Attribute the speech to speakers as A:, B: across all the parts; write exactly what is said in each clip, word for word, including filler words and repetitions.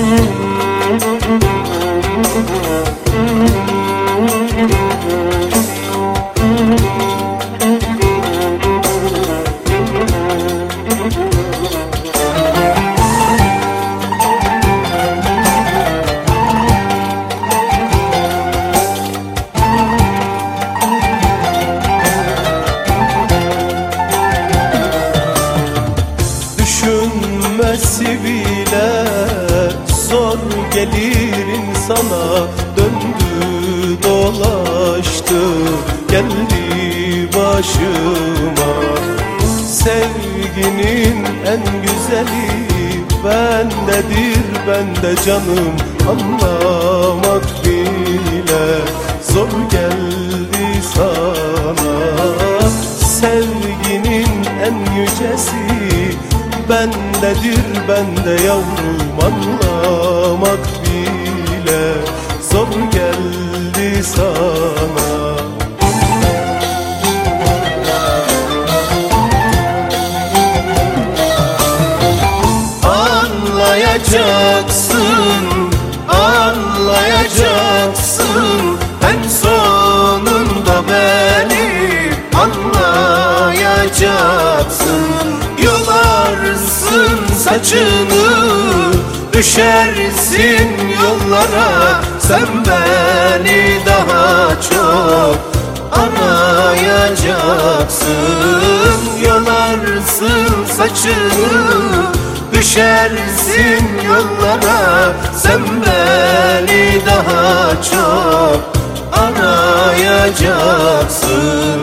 A: Düşünmesi bile zor gelir insana. Döndü dolaştı geldi başıma. Sevginin en güzeli bendedir, bende canım. Anlamak bile zor geldi sana. Sevginin en yücesi bendedir, bende yavrum. Anlamak bile zor geldi sana. Anlayacaksın, anlayacaksın, en sonunda beni anlayacaksın. Yolarsın saçını, düşersin yollara, sen beni daha çok arayacaksın. Yolarsın saçını, düşersin yollara, sen beni daha çok arayacaksın.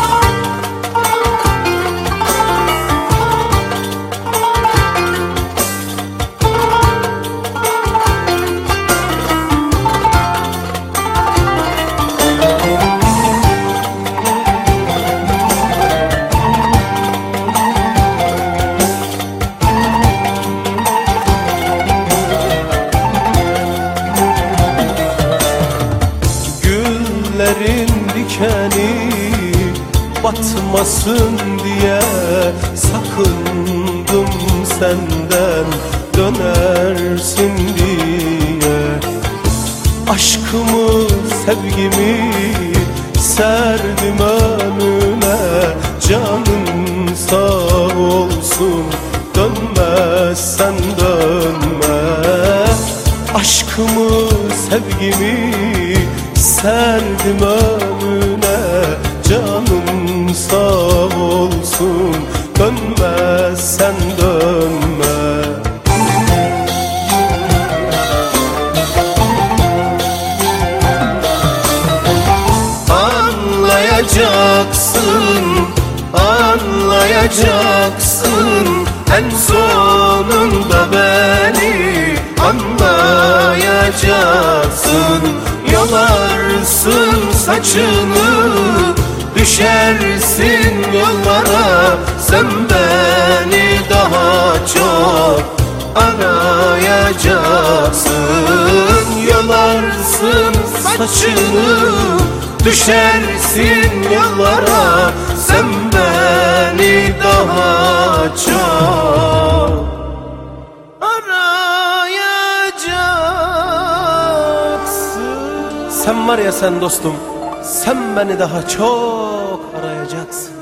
A: Güllerin dikeni batmasın diye sakındım senden, dönersin diye. Aşkımı, sevgimi serdim önüne, canın sağ olsun, dönmezsen dönme. Aşkımı, sevgimi serdim önüne, canım sağ olsun, dönmezsen dönme. Anlayacaksın, anlayacaksın, en sonunda beni anlayacaksın. Yolarsın saçını, düşersin yollara, sen beni daha çok arayacaksın. Yolarsın saçını, düşersin yollara, sen beni daha çok arayacaksın. Sen var ya sen dostum, sen beni daha çok arayacaksın.